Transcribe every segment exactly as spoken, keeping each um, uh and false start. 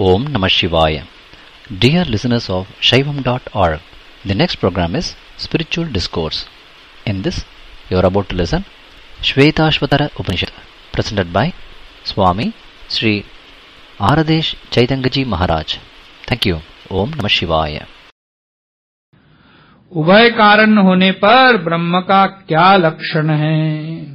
Om Namah Shivaya. Dear listeners of Shaivam dot org, the next program is Spiritual Discourse. In this, you are about to listen Shvetashvatara Upanishad, presented by Swami Sri Aradesh Chaitangaji Maharaj. Thank you. Om Namah Shivaya. उभय कारण होने पर ब्रह्म का क्या लक्षण है?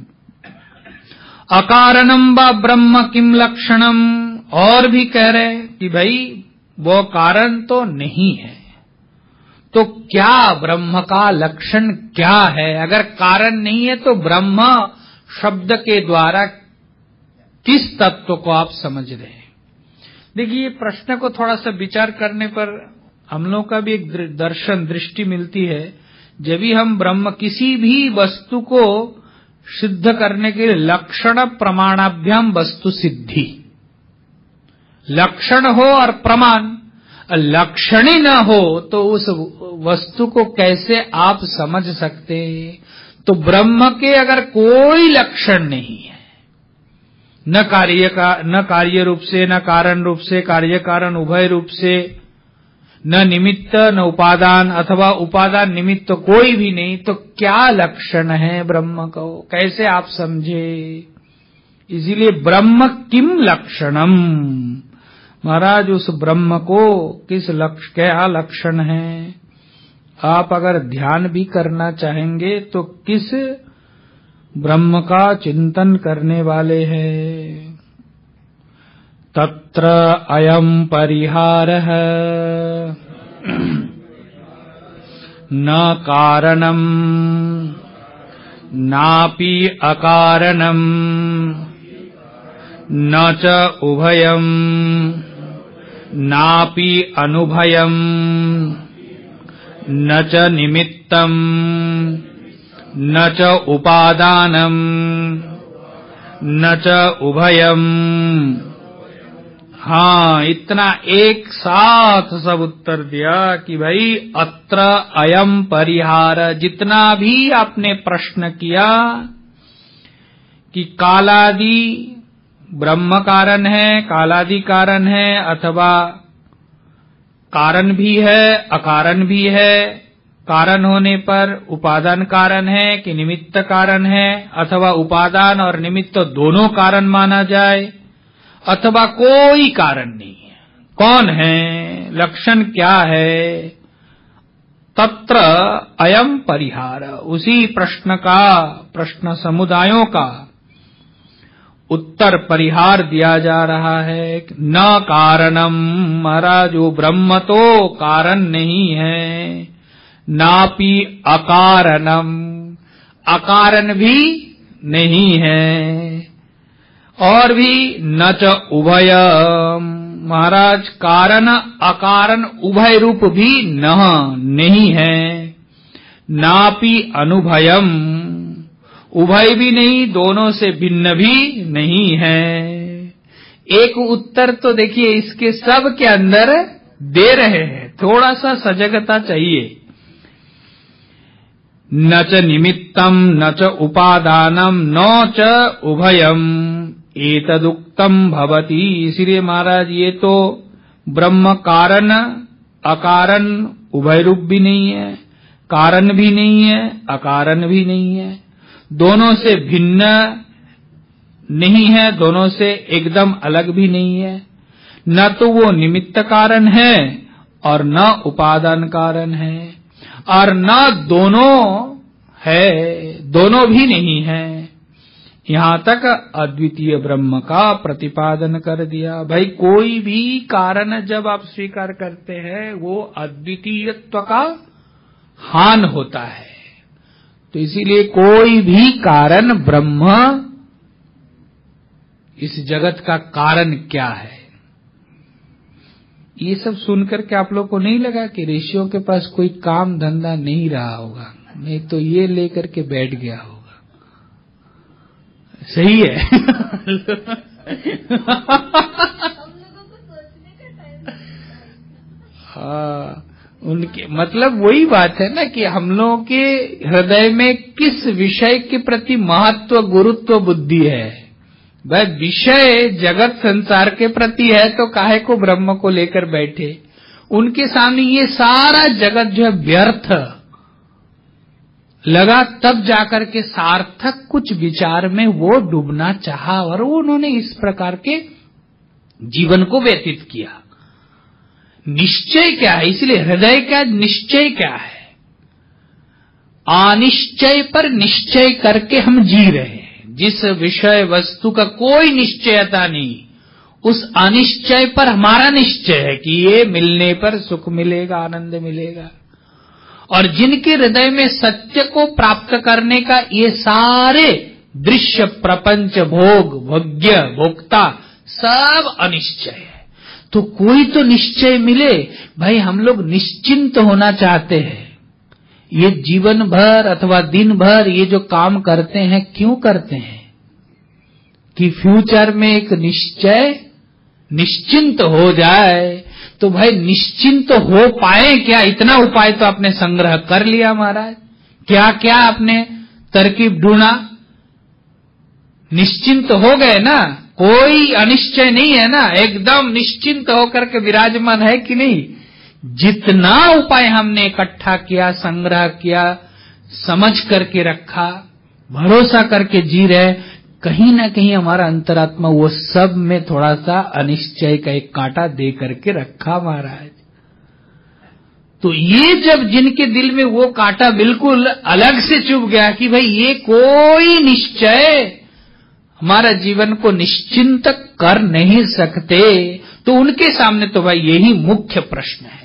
अकारणम व ब्रह्म किम लक्षणम। और भी कह रहे कि भाई वो कारण तो नहीं है, तो क्या ब्रह्म का लक्षण क्या है? अगर कारण नहीं है तो ब्रह्म शब्द के द्वारा किस तत्व को आप समझ रहे हैं? देखिए, प्रश्न को थोड़ा सा विचार करने पर हम लोग का भी एक दर्शन दृष्टि मिलती है। जब भी हम ब्रह्म किसी भी वस्तु को सिद्ध करने के लिए लक्षण प्रमाणाभ्याम वस्तु सिद्धि, लक्षण हो और प्रमाण, लक्षण ही न हो तो उस वस्तु को कैसे आप समझ सकते? तो ब्रह्म के अगर कोई लक्षण नहीं है, न कार्य का न कार्य रूप से, न कारण रूप से, कार्य कारण उभय रूप से, न निमित्त न उपादान अथवा उपादान निमित्त कोई भी नहीं, तो क्या लक्षण है ब्रह्म को? कैसे आप समझे? इसीलिए ब्रह्म किम लक्षणम, महाराज उस ब्रह्म को किस लक्ष्य क्या लक्षण है? आप अगर ध्यान भी करना चाहेंगे तो किस ब्रह्म का चिंतन करने वाले हैं? तत्र अयम परिहारः न कारणम नापि अकारणम न च उभयम नापि अनुभयम न च निमित्तम न च उपादानम न च उभयम। हाँ, इतना एक साथ सब उत्तर दिया कि भाई अत्र अयम परिहार। जितना भी आपने प्रश्न किया कि कालादि ब्रह्म कारण है, कालादि कारण है, अथवा कारण भी है अकारण भी है, कारण होने पर उपादान कारण है कि निमित्त कारण है, अथवा उपादान और निमित्त दोनों कारण माना जाए, अथवा कोई कारण नहीं है, कौन है? लक्षण क्या है? तत्र अयम परिहार। उसी प्रश्न का, प्रश्न समुदायों का उत्तर परिहार दिया जा रहा है। न कारणम, महाराज वो ब्रह्म तो कारण नहीं है, नापि अकारणम, अकारण भी नहीं है, और भी न च उभय, महाराज कारण अकारण उभय रूप भी न नहीं है, नापि अनुभयम, उभय भी नहीं, दोनों से भिन्न भी नहीं है। एक उत्तर तो देखिए इसके सब के अंदर दे रहे हैं, थोड़ा सा सजगता चाहिए। न च निमित्तम न च उपादानम न च उभयम एतदुक्तम भवति। इसलिए महाराज ये तो ब्रह्म कारण अकारण उभय रूप भी नहीं है, कारण भी नहीं है, अकारण भी नहीं है, दोनों से भिन्न नहीं है, दोनों से एकदम अलग भी नहीं है। न तो वो निमित्त कारण है और न उपादान कारण है, और न दोनों है, दोनों भी नहीं है। यहां तक अद्वितीय ब्रह्म का प्रतिपादन कर दिया। भाई कोई भी कारण जब आप स्वीकार करते हैं वो अद्वितीयत्व का हान होता है। तो इसीलिए कोई भी कारण ब्रह्म इस जगत का कारण क्या है? ये सब सुनकर के आप लोग को नहीं लगा कि ऋषियों के पास कोई काम धंधा नहीं रहा होगा, नहीं तो ये लेकर के बैठ गया होगा। सही है। हाँ, उनके मतलब वही बात है ना कि हम लोगों के हृदय में किस विषय के प्रति महत्व गुरुत्व बुद्धि है। वह विषय जगत संसार के प्रति है तो काहे को ब्रह्म को लेकर बैठे। उनके सामने ये सारा जगत जो है व्यर्थ लगा, तब जाकर के सार्थक कुछ विचार में वो डूबना चाहा और वो उन्होंने इस प्रकार के जीवन को व्यतीत किया। निश्चय क्या है, इसलिए हृदय का निश्चय क्या है, अनिश्चय पर निश्चय करके हम जी रहे हैं। जिस विषय वस्तु का कोई निश्चयता नहीं, उस अनिश्चय पर हमारा निश्चय है कि ये मिलने पर सुख मिलेगा, आनंद मिलेगा। और जिनके हृदय में सत्य को प्राप्त करने का ये सारे दृश्य प्रपंच भोग भोग्य भोक्ता सब अनिश्चय है, तो कोई तो निश्चय मिले। भाई हम लोग निश्चिंत होना चाहते हैं। ये जीवन भर अथवा दिन भर ये जो काम करते हैं क्यों करते हैं कि फ्यूचर में एक निश्चय निश्चिंत हो जाए। तो भाई निश्चिंत हो पाए क्या, इतना उपाय तो आपने संग्रह कर लिया महाराज। क्या क्या आपने तरकीब ढूंढा, निश्चिंत हो गए ना, कोई अनिश्चय नहीं है ना, एकदम निश्चिंत होकर के विराजमान है कि नहीं। जितना उपाय हमने इकट्ठा किया, संग्रह किया, समझ करके रखा, भरोसा करके जी रहे, कहीं ना कहीं हमारा अंतरात्मा वो सब में थोड़ा सा अनिश्चय का एक कांटा दे करके रखा महाराज। तो ये जब जिनके दिल में वो कांटा बिल्कुल अलग से चुभ गया कि भाई ये कोई निश्चय हमारा जीवन को निश्चिंत कर नहीं सकते, तो उनके सामने तो भाई यही मुख्य प्रश्न है।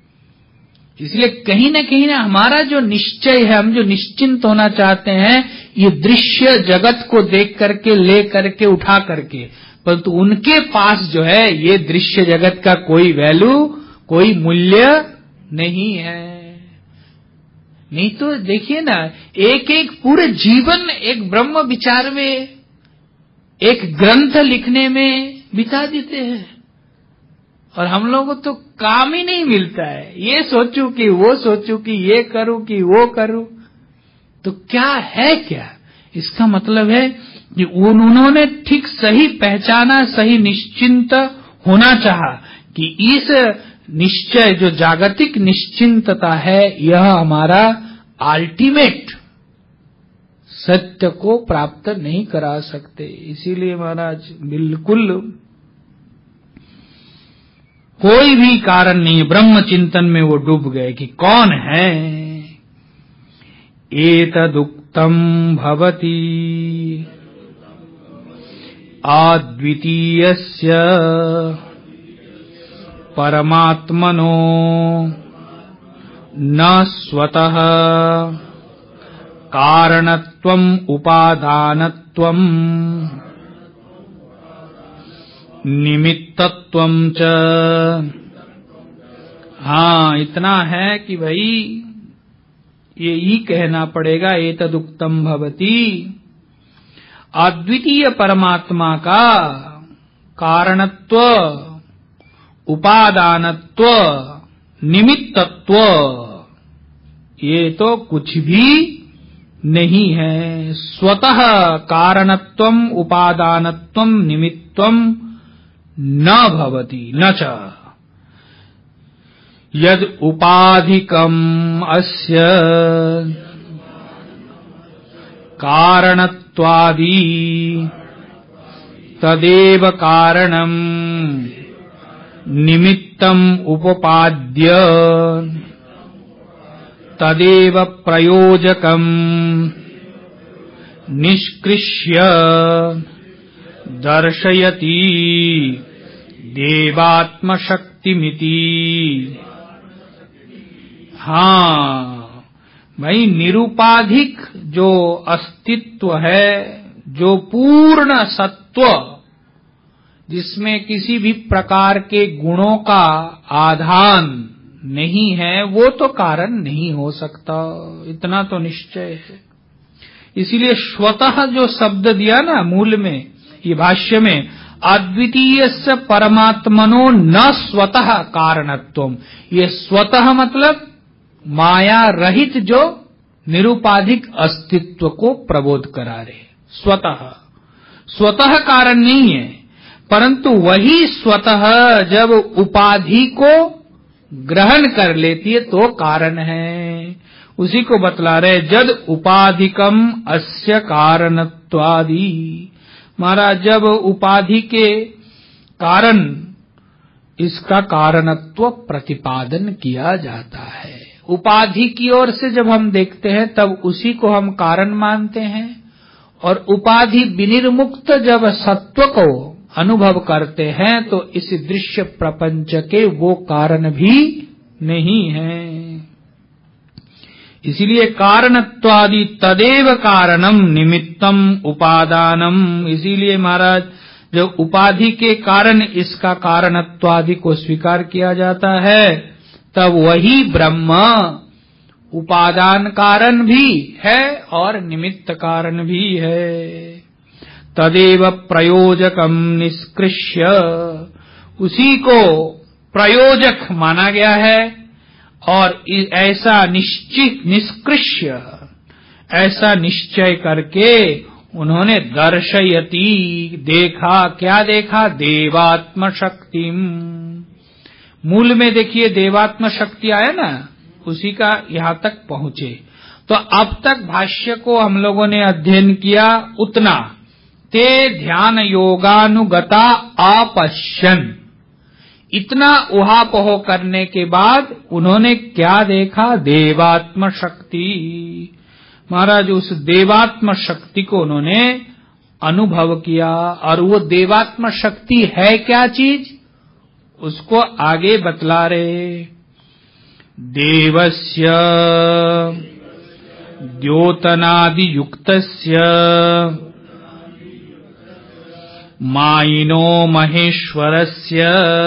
इसलिए कहीं ना कहीं ना हमारा जो निश्चय है, हम जो निश्चिंत होना चाहते हैं, ये दृश्य जगत को देख करके ले करके उठा करके, परंतु उनके पास जो है ये दृश्य जगत का कोई वैल्यू, कोई मूल्य नहीं है। नहीं तो देखिए ना, एक एक पूरे जीवन एक ब्रह्म विचार में, एक ग्रंथ लिखने में बिता देते हैं और हम लोगों को तो काम ही नहीं मिलता है। ये सोचूं कि वो सोचूं कि ये करूं कि वो करूं, तो क्या है क्या, इसका मतलब है कि उन्होंने ठीक सही पहचाना, सही निश्चिंत होना चाहा कि इस निश्चय जो जागतिक निश्चिंतता है, यह हमारा अल्टीमेट सत्य को प्राप्त नहीं करा सकते। इसीलिए महाराज बिल्कुल कोई भी कारण नहीं, ब्रह्म चिंतन में वो डूब गए कि कौन है। एतदुक्तम भवति अद्वितीयस्य परमात्मनो न स्वतः कारणत्वम उपादानत्वम निमित्तत्वम च। हाँ, इतना है कि भाई ये ही कहना पड़ेगा, एतदुक्तम भवति, अद्वितीय परमात्मा का कारणत्व उपादानत्व निमित्तत्व ये तो कुछ भी नहीं है। स्वतः कारणत्वम उपादानत्वम निमित्तम न भवति न च यद उपाधिकम अस्य कारणत्वादि तदेव कारणम निमित्तम उपपाद्य तदेव प्रयोजकम निष्कृष्य दर्शयति देवात्मशक्तिमिति। हाँ भाई, निरुपाधिक जो अस्तित्व है, जो पूर्ण सत्व, जिसमें किसी भी प्रकार के गुणों का आधान नहीं है, वो तो कारण नहीं हो सकता, इतना तो निश्चय है। इसीलिए स्वतः जो शब्द दिया ना मूल में, ये भाष्य में, अद्वितीयस्य परमात्मनो न स्वतः कारणत्वम, ये स्वतः मतलब माया रहित जो निरुपाधिक अस्तित्व को प्रबोध करा रहे, स्वतः। स्वतः कारण नहीं है, परंतु वही स्वतः जब उपाधि को ग्रहण कर लेती है तो कारण है। उसी को बतला रहे, जद उपाधिकम अस्य कारणत्वादि। महाराज, जब उपाधि के कारण इसका कारणत्व प्रतिपादन किया जाता है, उपाधि की ओर से जब हम देखते हैं तब उसी को हम कारण मानते हैं, और उपाधि विनिर्मुक्त जब सत्व को अनुभव करते हैं तो इस दृश्य प्रपंच के वो कारण भी नहीं है। इसलिए कारणत्वादि तदेव कारणम निमित्तम उपादानम। इसीलिए महाराज, जब उपाधि के कारण इसका कारणत्वादि को स्वीकार किया जाता है तब वही ब्रह्म उपादान कारण भी है और निमित्त कारण भी है। तदेव प्रयोजकम निष्कृष्य, उसी को प्रयोजक माना गया है और ऐसा निश्चित निष्कृष्य, ऐसा निश्चय करके उन्होंने दर्शयति, देखा। क्या देखा? देवात्म शक्तिम। मूल में देखिए देवात्म शक्ति आया ना, उसी का यहां तक पहुंचे। तो अब तक भाष्य को हम लोगों ने अध्ययन किया उतना। ते ध्यान योगानुगता आपश्यन, इतना उहापोह करने के बाद उन्होंने क्या देखा? देवात्म शक्ति। महाराज, उस देवात्म शक्ति को उन्होंने अनुभव किया। और वो देवात्म शक्ति है क्या चीज, उसको आगे बतला रहे। देवस्य द्योतनादि युक्तस्य मायिनो महेश्वरस्य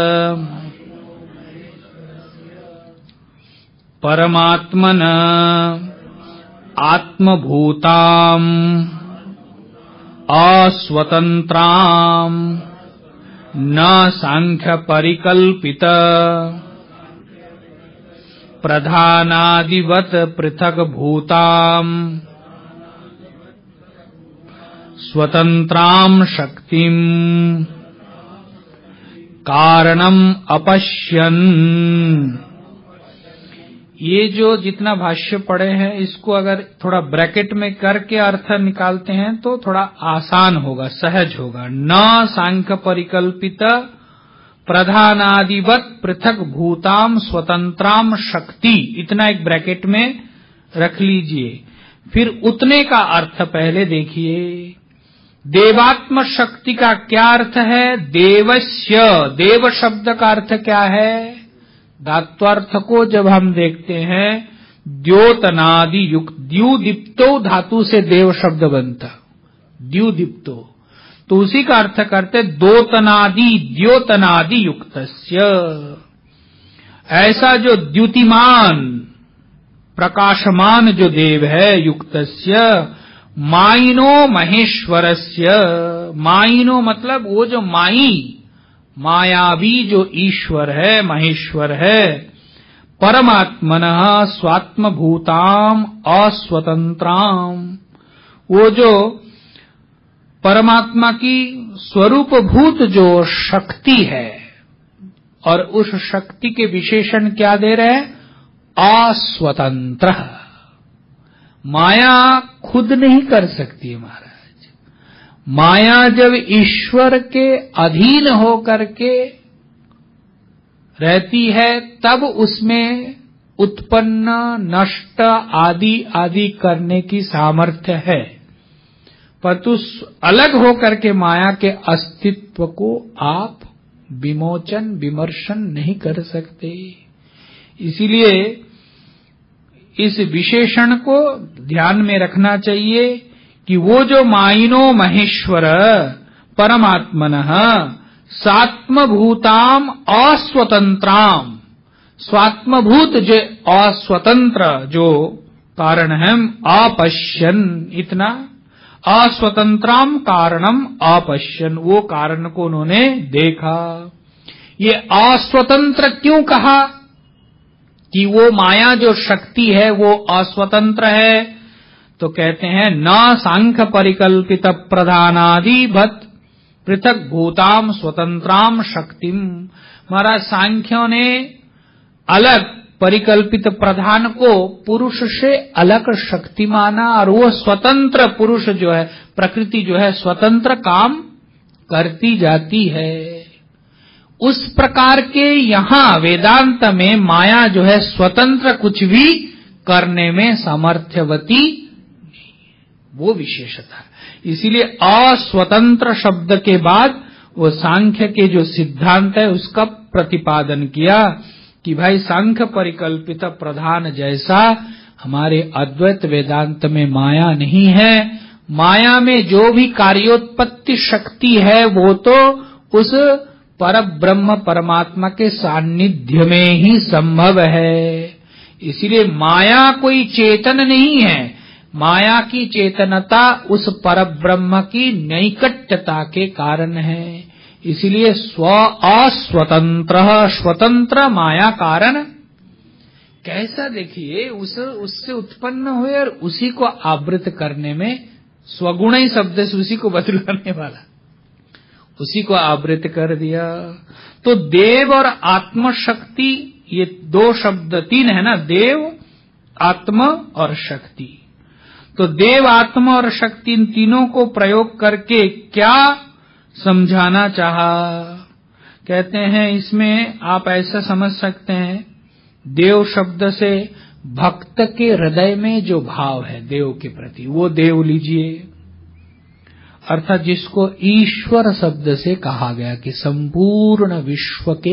परमात्मन आत्मभूताम अस्वतंत्राम न सांख्य परिकल्पित प्रधानादिवत पृथक भूताम स्वतंत्राम शक्तिम कारणम अपश्यन्। ये जो जितना भाष्य पढ़े हैं इसको अगर थोड़ा ब्रैकेट में करके अर्थ निकालते हैं तो थोड़ा आसान होगा, सहज होगा। न सांख्य परिकल्पित प्रधानादिवत पृथक भूताम स्वतंत्राम शक्ति, इतना एक ब्रैकेट में रख लीजिए। फिर उतने का अर्थ पहले देखिए। देवात्म शक्ति का क्या अर्थ है? देवस्य, देव शब्द का अर्थ क्या है? धात्वार्थ को जब हम देखते हैं द्योतनादि युक्त, द्युदीप्तो धातु से देव शब्द बनता, द्युदीप्तो, तो उसी का अर्थ करते दोतनादि, द्योतनादि युक्तस्य। ऐसा जो द्युतिमान प्रकाशमान जो देव है, युक्तस्य मायिनो महेश्वरस्य। मायिनो मतलब वो जो माई, मायावी जो ईश्वर है, महेश्वर है। परमात्मनः स्वात्मभूताम अस्वतंत्राम, वो जो परमात्मा की स्वरूपभूत जो शक्ति है, और उस शक्ति के विशेषण क्या दे रहे हैं? अस्वतंत्र। माया खुद नहीं कर सकती है महाराज। माया जब ईश्वर के अधीन होकर के रहती है तब उसमें उत्पन्न, नष्ट आदि आदि करने की सामर्थ्य है, परंतु अलग होकर के माया के अस्तित्व को आप विमोचन विमर्शन नहीं कर सकते। इसीलिए इस विशेषण को ध्यान में रखना चाहिए कि वो जो मायिनो महेश्वर परमात्मनः स्वात्मभूताम अस्वतंत्राम, स्वात्मभूत जो अस्वतंत्र जो कारण है, अपश्यन्, इतना अस्वतंत्राम कारणम अपश्यन्, वो कारण को उन्होंने देखा। ये अस्वतंत्र क्यों कहा? कि वो माया जो शक्ति है वो अस्वतंत्र है, तो कहते हैं न सांख्य परिकल्पित प्रधानादिवत पृथक भूताम स्वतंत्राम शक्तिम। महाराज सांख्यों ने अलग परिकल्पित प्रधान को पुरुष से अलग शक्ति माना, और वो स्वतंत्र पुरुष जो है, प्रकृति जो है स्वतंत्र काम करती जाती है। उस प्रकार के यहाँ वेदांत में माया जो है स्वतंत्र कुछ भी करने में सामर्थ्यवती, वो विशेषता है। इसीलिए अस्वतंत्र शब्द के बाद वो सांख्य के जो सिद्धांत है उसका प्रतिपादन किया कि भाई सांख्य परिकल्पित प्रधान जैसा हमारे अद्वैत वेदांत में माया नहीं है। माया में जो भी कार्योत्पत्ति शक्ति है वो तो उस पर ब्रह्म परमात्मा के सान्निध्य में ही संभव है। इसलिए माया कोई चेतन नहीं है, माया की चेतनता उस परब्रह्म की नैकट्यता के कारण है। इसलिए स्व अस्वतंत्र स्वतंत्र माया कारण कैसा, देखिए उस उससे उत्पन्न हुए और उसी को आवृत करने में, स्वगुण ही शब्द से उसी को बदलाने वाला, उसी को आवृत कर दिया। तो देव और आत्म शक्ति, ये दो शब्द, तीन है ना, देव आत्म और शक्ति। तो देव आत्मा और शक्ति, इन तीनों को प्रयोग करके क्या समझाना चाहा? कहते हैं इसमें आप ऐसा समझ सकते हैं, देव शब्द से भक्त के हृदय में जो भाव है देव के प्रति, वो देव लीजिए। अर्थात जिसको ईश्वर शब्द से कहा गया कि संपूर्ण विश्व के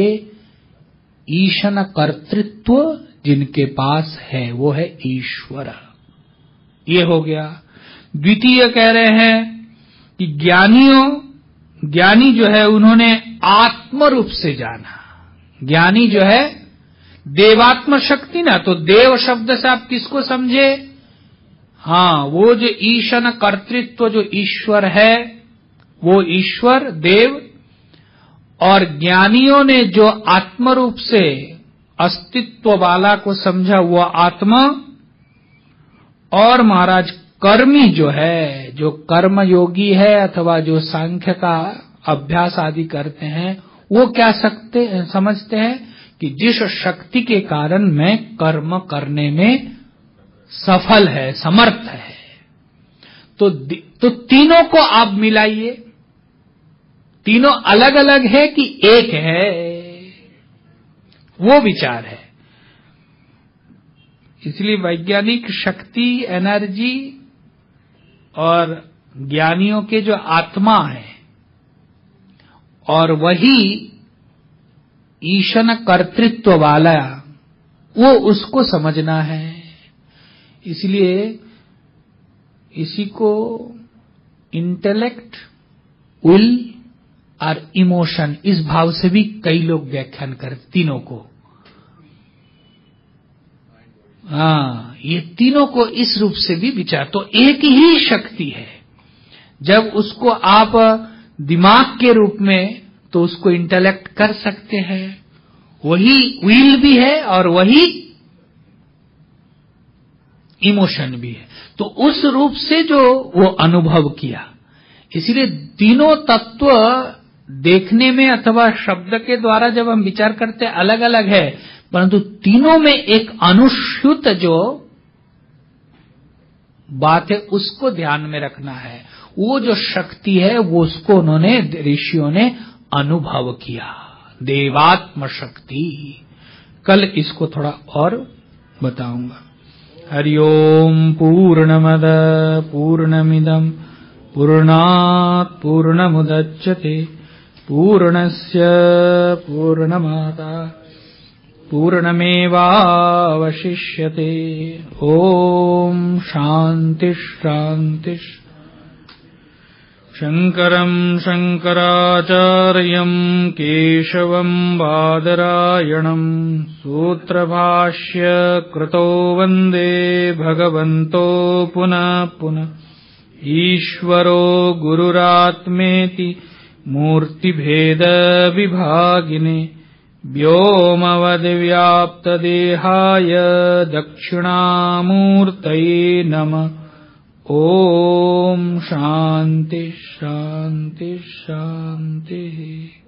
ईशन कर्तृत्व जिनके पास है वो है ईश्वर, ये हो गया। द्वितीय कह रहे हैं कि ज्ञानियों ज्ञानी जो है उन्होंने आत्म रूप से जाना। ज्ञानी जो है देवात्म शक्ति ना, तो देव शब्द से आप किसको समझे? हाँ, वो जो ईशन कर्तृत्व जो ईश्वर है वो ईश्वर देव, और ज्ञानियों ने जो आत्म रूप से अस्तित्व वाला को समझा वो आत्मा। और महाराज कर्मी जो है, जो कर्म योगी है अथवा जो सांख्य का अभ्यास आदि करते हैं, वो क्या सकते समझते हैं कि जिस शक्ति के कारण मैं कर्म करने में सफल है, समर्थ है। तो तो तीनों को आप मिलाइए, तीनों अलग अलग है कि एक है, वो विचार है। इसलिए वैज्ञानिक शक्ति, एनर्जी और ज्ञानियों के जो आत्मा है और वही ईशन कर्तृत्व वाला, वो उसको समझना है। इसलिए इसी को इंटेलेक्ट, विल और इमोशन, इस भाव से भी कई लोग व्याख्यान करते तीनों को। हाँ, ये तीनों को इस रूप से भी विचार, तो एक ही शक्ति है। जब उसको आप दिमाग के रूप में, तो उसको इंटेलेक्ट कर सकते हैं, वही विल भी है और वही इमोशन भी है। तो उस रूप से जो वो अनुभव किया, इसलिए तीनों तत्व देखने में अथवा शब्द के द्वारा जब हम विचार करते हैं अलग अलग है, परंतु तीनों में एक अनुस्यूत जो बात है उसको ध्यान में रखना है। वो जो शक्ति है वो उसको उन्होंने, ऋषियों ने अनुभव किया, देवात्म शक्ति। कल इसको थोड़ा और बताऊंगा। हरि ओम पूर्णमद पूर्णमिदं पूर्णात् पूर्णमुदच्यते पूर्णस्य पूर्णमादाय पूर्णमेवावशिष्यते। ओम शांति शांति। शंकरं शंकराचार्यं केशवं बादरायणं सूत्रभाष्य कृतो वन्दे भगवन्तो पुनः पुनः। ईश्वरो गुरुरात्मेति मूर्तिभेद विभागिने व्योमवद्व्याप्तदेहाय दक्षिणामूर्तये नमः। ओम शांति शांति शांति।